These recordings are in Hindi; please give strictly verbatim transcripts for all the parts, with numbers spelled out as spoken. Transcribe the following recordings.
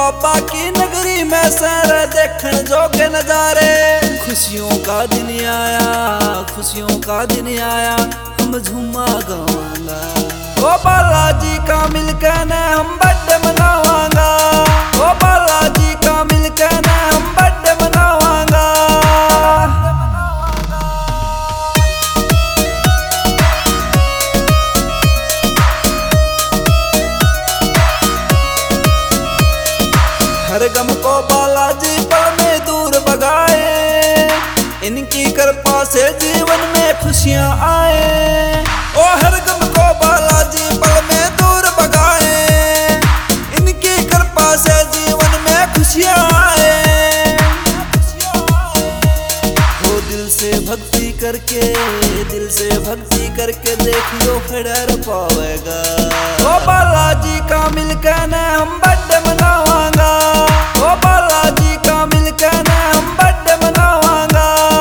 बाबा की नगरी में सैर देखने जोगे नजारे। खुशियों का दिन आया, खुशियों का दिन आया, हम झूमा गावांगा। ओ बालाजी का मिलकर ने हम बर्थडे मनावांगा। ओ बालाजी का मिलकर ने हम बर्थडे मनावांगा। हर गम को बालाजी पल में दूर भगाए, इनकी कृपा से जीवन में खुशियां आए। ओ हर गम को बालाजी पल में दूर भगाए, इनकी कृपा से जीवन में खुशियां आए। हो दिल से भक्ति करके, दिल से भक्ति करके देखियो खड़र पावेगा। ओ बालाजी का मिलकर ने हम बर्थडे मनावांगा। ओ बालाजी का मिलकर ने हम बर्थडे मनावांगा।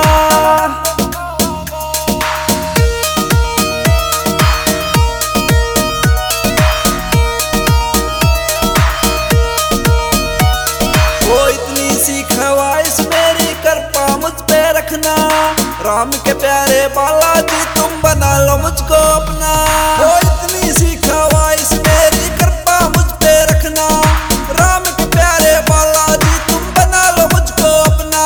वो इतनी सी ख्वाहिश मेरी कृपा मुझ पे रखना, राम के प्यारे बालाजी तुम बना लो मुझको अपना। वो इतनी सी ख्वाहिश मेरी कृपा मुझ पे रखना, राम के प्यारे बालाजी तुम बना लो मुझको अपना।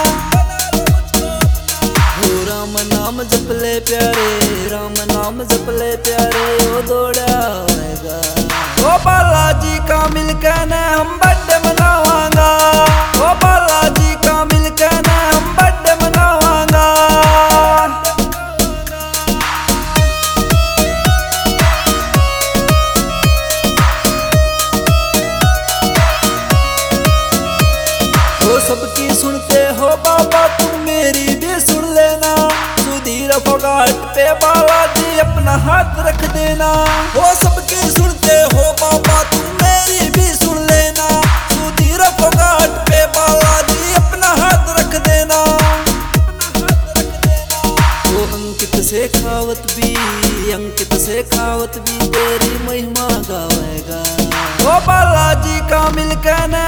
हो राम नाम जप ले प्यारे, राम नाम जप ले प्यारे, वो दौड़ा आएगा। ओ बालाजी का मिलकर ने हम बर्थडे मनावांगा। ओ बालाजी का मिलकर ने हम बर्थडे मनावांगा। वो सबकी सुनते हो बाबा तुम मेरी भी सुन लेना। सुधीर फोगाट पे बालाजी अपना हाथ रख देना। वो सबकी सुनते हो बाबा तुम मेरी भी सुन लेना। सुधीर फोगाट पे बालाजी अपना हाथ रख देना। वो अंकित शेखावत भी, अंकित शेखावत भी तेरी महिमा गावेगा। वो बालाजी का मिलकर ने